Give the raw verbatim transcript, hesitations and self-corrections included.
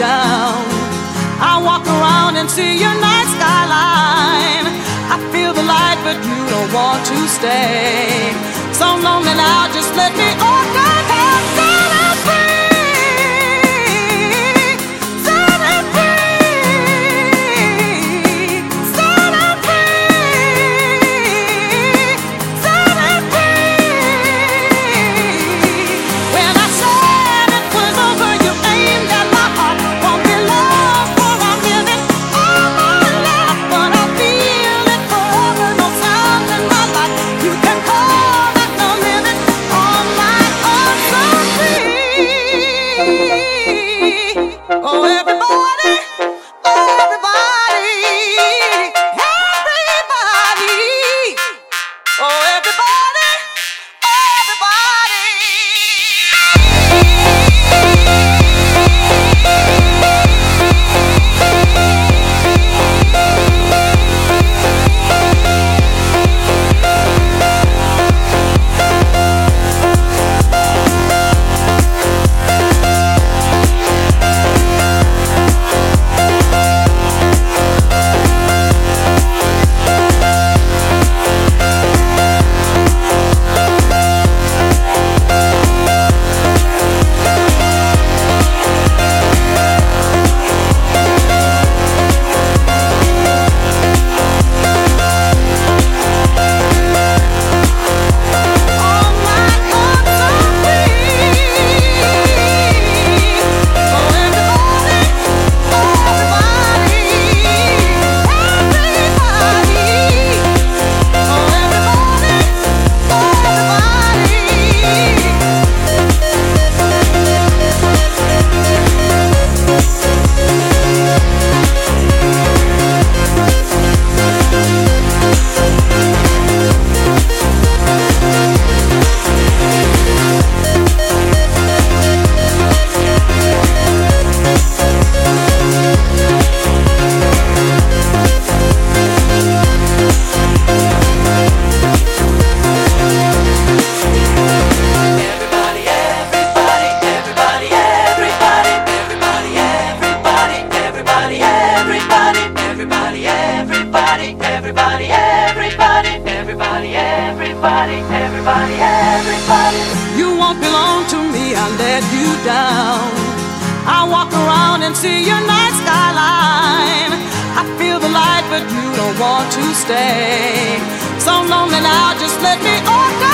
down. I walk around and see your night skyline. I feel the light, but you don't want to stay. So lonely now, just let me all go. Set it free, set it free, set it free, set it free. When I said it was over, you aimed at my heart. Won't be lost for I'm living all my life, but I feel it forever. No sound in my life. You can call that no limit on my own so free. Oh, everybody, everybody, everybody. Oh, everybody, everybody. You won't belong to me, I let you down. I walk around and see your night skyline. I feel the light, but you don't want to stay. So lonely now, just let me all go.